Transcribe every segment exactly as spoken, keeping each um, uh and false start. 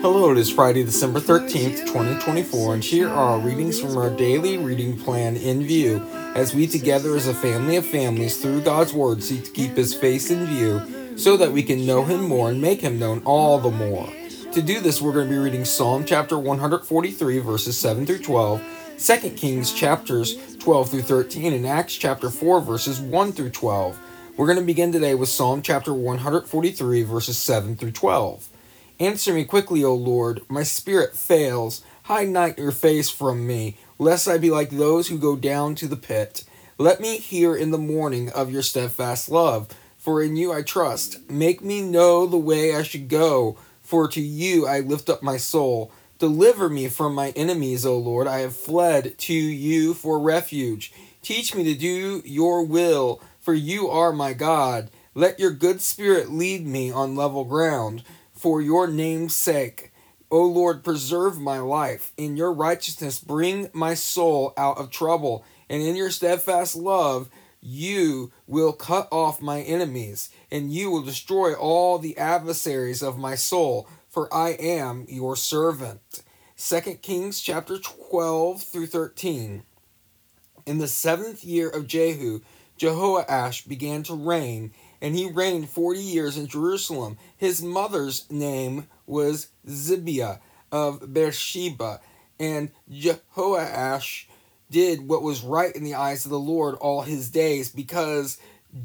Hello, it is Friday, December thirteenth, twenty twenty-four, and here are our readings from our daily reading plan in view as we together as a family of families through God's Word seek to keep His face in view so that we can know Him more and make Him known all the more. To do this, we're going to be reading Psalm chapter one forty-three, verses seven through twelve, Second Kings chapters twelve through thirteen, and Acts chapter four, verses one through twelve. We're going to begin today with Psalm chapter one forty-three, verses seven through twelve. Answer me quickly, O Lord, my spirit fails. Hide not your face from me, lest I be like those who go down to the pit. Let me hear in the morning of your steadfast love, for in you I trust. Make me know the way I should go, for to you I lift up my soul. Deliver me from my enemies, O Lord. I have fled to you for refuge. Teach me to do your will, for you are my God. Let your good spirit lead me on level ground. For your name's sake, O Lord, preserve my life. In your righteousness, bring my soul out of trouble. And in your steadfast love, you will cut off my enemies, and you will destroy all the adversaries of my soul, for I am your servant. Second Kings chapter twelve through thirteen. In the seventh year of Jehu, Jehoash began to reign, and he reigned forty years in Jerusalem. His mother's name was Zibiah of Beersheba, and Jehoash did what was right in the eyes of the Lord all his days, because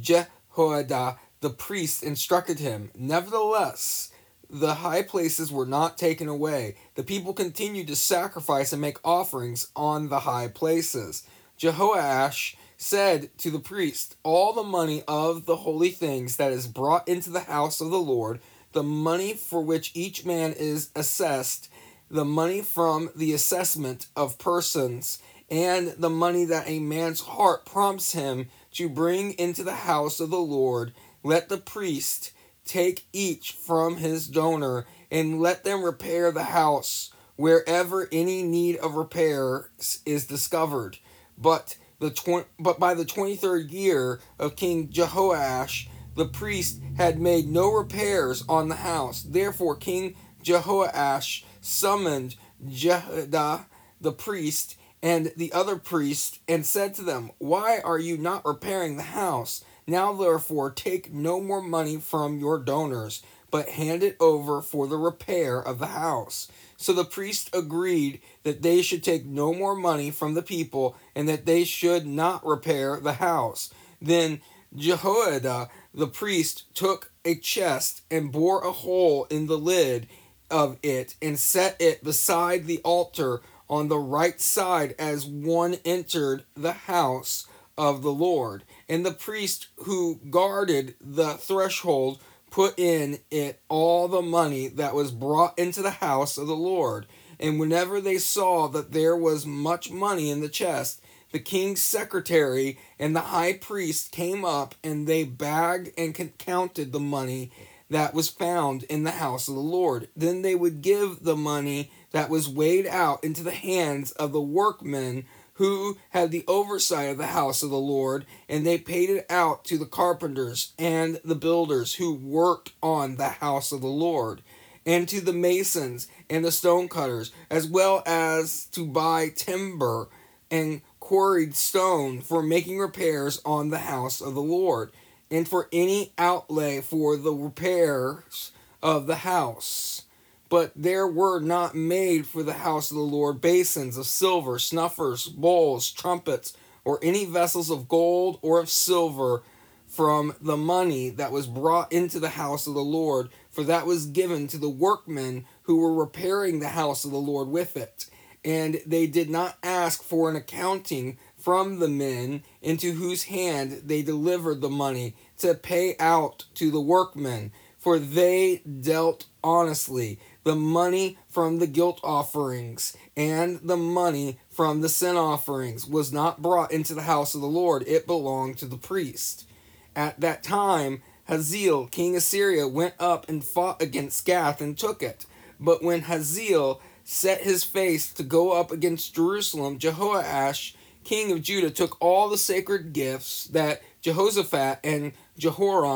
Jehoiada the priest instructed him. Nevertheless, the high places were not taken away. The people continued to sacrifice and make offerings on the high places. Jehoash said to the priest, all the money of the holy things that is brought into the house of the Lord, the money for which each man is assessed, the money from the assessment of persons, and the money that a man's heart prompts him to bring into the house of the Lord, let the priest take each from his donor, and let them repair the house wherever any need of repair is discovered. But the tw- but by the twenty-third year of King Jehoash, the priest had made no repairs on the house. Therefore King Jehoash summoned Jehoiada the priest and the other priests, and said to them, why are you not repairing the house? Now therefore take no more money from your donors, but hand it over for the repair of the house. So the priest agreed that they should take no more money from the people, and that they should not repair the house. Then Jehoiada the priest took a chest and bore a hole in the lid of it, and set it beside the altar on the right side as one entered the house of the Lord. And the priest who guarded the threshold put in it all the money that was brought into the house of the Lord. And whenever they saw that there was much money in the chest, the king's secretary and the high priest came up, and they bagged and counted the money that was found in the house of the Lord. Then they would give the money that was weighed out into the hands of the workmen who had the oversight of the house of the Lord, and they paid it out to the carpenters and the builders who worked on the house of the Lord, and to the masons and the stonecutters, as well as to buy timber and quarried stone for making repairs on the house of the Lord, and for any outlay for the repairs of the house. But there were not made for the house of the Lord basins of silver, snuffers, bowls, trumpets, or any vessels of gold or of silver from the money that was brought into the house of the Lord, for that was given to the workmen who were repairing the house of the Lord with it. And they did not ask for an accounting from the men into whose hand they delivered the money to pay out to the workmen, for they dealt honestly. The money from the guilt offerings and the money from the sin offerings was not brought into the house of the Lord. It belonged to the priest. At that time, Hazael, king of Syria, went up and fought against Gath and took it. But when Hazael set his face to go up against Jerusalem, Jehoash, king of Judah, took all the sacred gifts that Jehoshaphat and Jehoram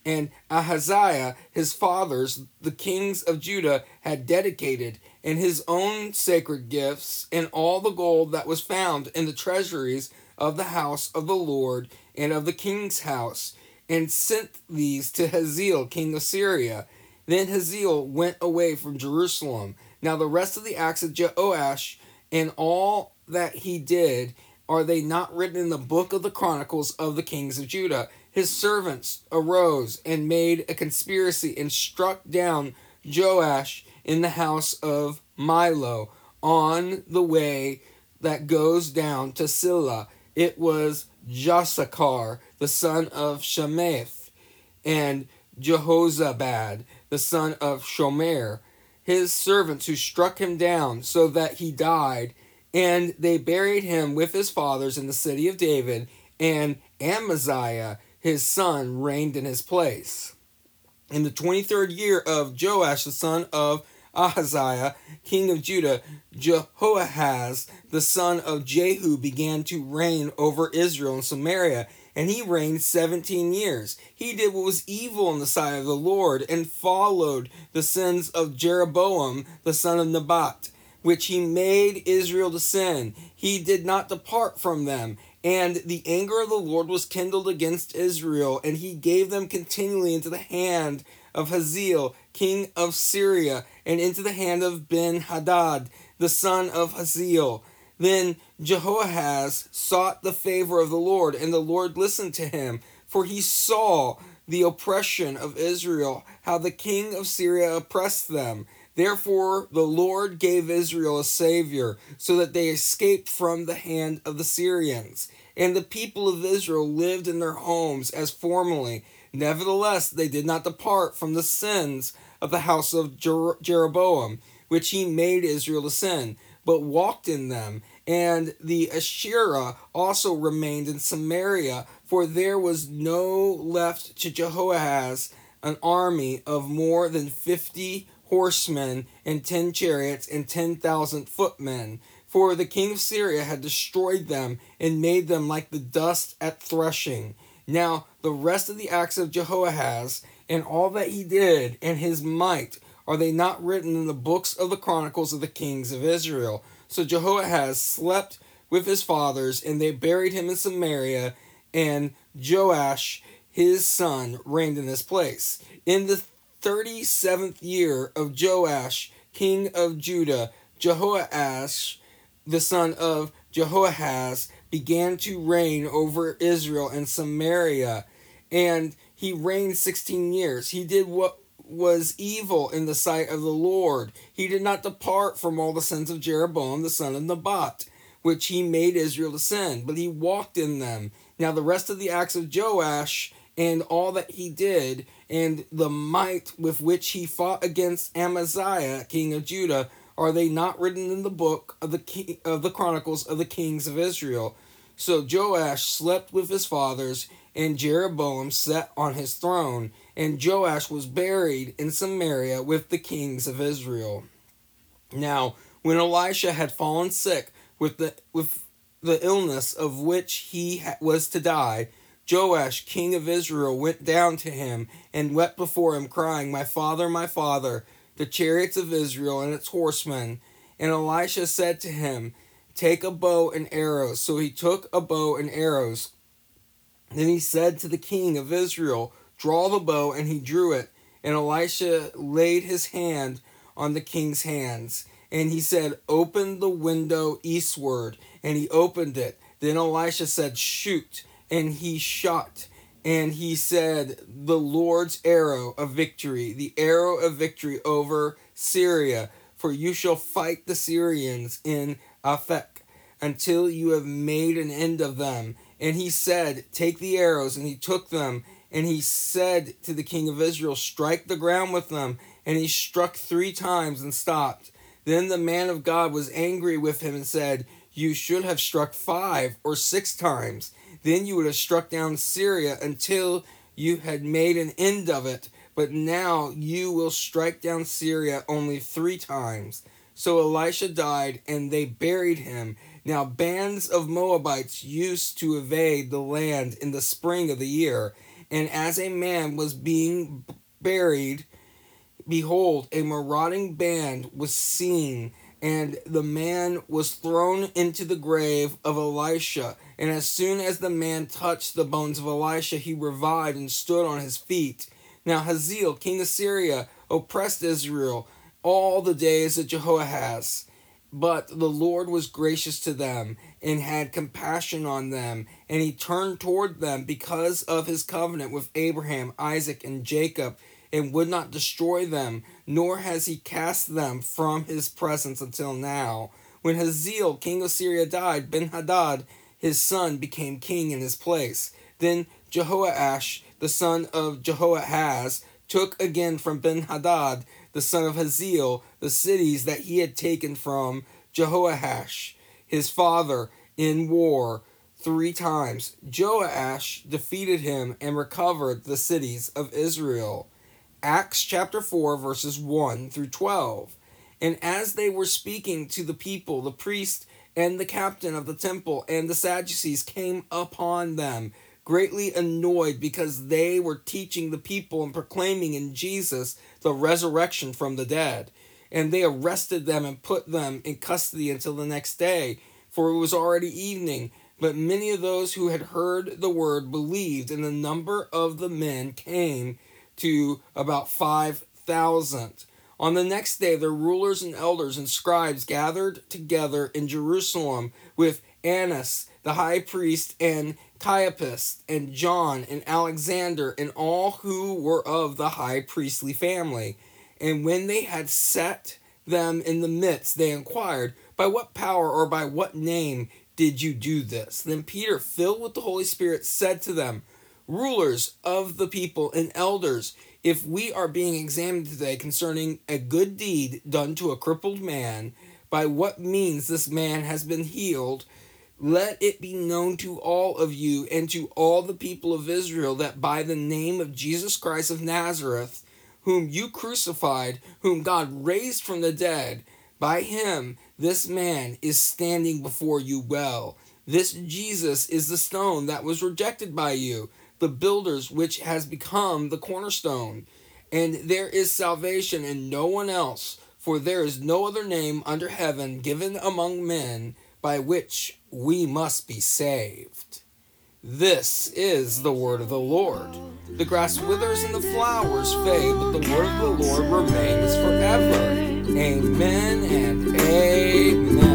and Ahaziah, his fathers, the kings of Judah, had dedicated, and his own sacred gifts, and all the gold that was found in the treasuries of the house of the Lord and of the king's house, and sent these to Hazael, king of Syria. Then Hazael went away from Jerusalem. Now the rest of the acts of Joash and all that he did, are they not written in the book of the Chronicles of the kings of Judah? His servants arose and made a conspiracy and struck down Joash in the house of Milo on the way that goes down to Silla. It was Josachar, the son of Shemath, and Jehozabad, the son of Shomer, his servants, who struck him down so that he died. And they buried him with his fathers in the city of David, and Amaziah, his son, reigned in his place. In the twenty-third year of Joash, the son of Ahaziah, king of Judah, Jehoahaz, the son of Jehu, began to reign over Israel and Samaria, and he reigned seventeen years. He did what was evil in the sight of the Lord, and followed the sins of Jeroboam, the son of Nebat, which he made Israel to sin. He did not depart from them. And the anger of the Lord was kindled against Israel, and he gave them continually into the hand of Hazael, king of Syria, and into the hand of Ben-Hadad, the son of Hazael. Then Jehoahaz sought the favor of the Lord, and the Lord listened to him, for he saw the oppression of Israel, how the king of Syria oppressed them. Therefore the Lord gave Israel a savior, so that they escaped from the hand of the Syrians. And the people of Israel lived in their homes as formerly. Nevertheless, they did not depart from the sins of the house of Jer- Jeroboam, which he made Israel to sin, but walked in them. And the Asherah also remained in Samaria, for there was no left to Jehoahaz an army of more than fifty horsemen, and ten chariots, and ten thousand footmen. For the king of Syria had destroyed them, and made them like the dust at threshing. Now the rest of the acts of Jehoahaz, and all that he did, and his might, are they not written in the books of the Chronicles of the kings of Israel? So Jehoahaz slept with his fathers, and they buried him in Samaria, and Joash his son reigned in his place. In the thirty-seventh year of Joash, king of Judah, Jehoash, the son of Jehoahaz, began to reign over Israel and Samaria, and he reigned sixteen years. He did what was evil in the sight of the Lord. He did not depart from all the sins of Jeroboam, the son of Nebat, which he made Israel to sin, but he walked in them. Now the rest of the acts of Joash, and all that he did, and the might with which he fought against Amaziah, king of Judah, are they not written in the book of the king, of the Chronicles of the kings of Israel? So Joash slept with his fathers, and Jeroboam sat on his throne, and Joash was buried in Samaria with the kings of Israel. Now, when Elisha had fallen sick with the with the illness of which he ha- was to die, Joash, king of Israel, went down to him and wept before him, crying, "My father, my father, the chariots of Israel and its horsemen." And Elisha said to him, "Take a bow and arrows." So he took a bow and arrows. Then he said to the king of Israel, "Draw the bow," and he drew it. And Elisha laid his hand on the king's hands. And he said, "Open the window eastward." And he opened it. Then Elisha said, "Shoot." And he shot. And he said, "The Lord's arrow of victory, the arrow of victory over Syria. For you shall fight the Syrians in Aphek until you have made an end of them." And he said, "Take the arrows." And he took them. And he said to the king of Israel, "Strike the ground with them." And he struck three times and stopped. Then the man of God was angry with him and said, "You should have struck five or six times. Then you would have struck down Syria until you had made an end of it. But now you will strike down Syria only three times." So Elisha died, and they buried him. Now bands of Moabites used to invade the land in the spring of the year. And as a man was being buried, behold, a marauding band was seen, and the man was thrown into the grave of Elisha. And as soon as the man touched the bones of Elisha, he revived and stood on his feet. Now Hazael, king of Syria, oppressed Israel all the days of Jehoahaz. But the Lord was gracious to them and had compassion on them, and he turned toward them because of his covenant with Abraham, Isaac, and Jacob, and would not destroy them, nor has he cast them from his presence until now. When Hazael, king of Syria, died, Ben-Hadad, his son, became king in his place. Then Jehoash, the son of Jehoahaz, took again from Ben-Hadad, the son of Hazael, the cities that he had taken from Jehoash, his father, in war three times. Joash defeated him and recovered the cities of Israel. Acts chapter four, verses one through twelve. And as they were speaking to the people, the priest and the captain of the temple and the Sadducees came upon them, greatly annoyed because they were teaching the people and proclaiming in Jesus the resurrection from the dead. And they arrested them and put them in custody until the next day, for it was already evening. But many of those who had heard the word believed, and the number of the men came to about five thousand. On the next day, the rulers and elders and scribes gathered together in Jerusalem with Annas, the high priest, and Caiaphas, and John, and Alexander, and all who were of the high priestly family. And when they had set them in the midst, they inquired, by what power or by what name did you do this? Then Peter, filled with the Holy Spirit, said to them, rulers of the people and elders, if we are being examined today concerning a good deed done to a crippled man, by what means this man has been healed, let it be known to all of you and to all the people of Israel that by the name of Jesus Christ of Nazareth, whom you crucified, whom God raised from the dead, by him this man is standing before you well. This Jesus is the stone that was rejected by you, the builders, which has become the cornerstone. And there is salvation in no one else, for there is no other name under heaven given among men by which we must be saved. This is the word of the Lord. The grass withers and the flowers fade, but the word of the Lord remains forever. Amen and amen.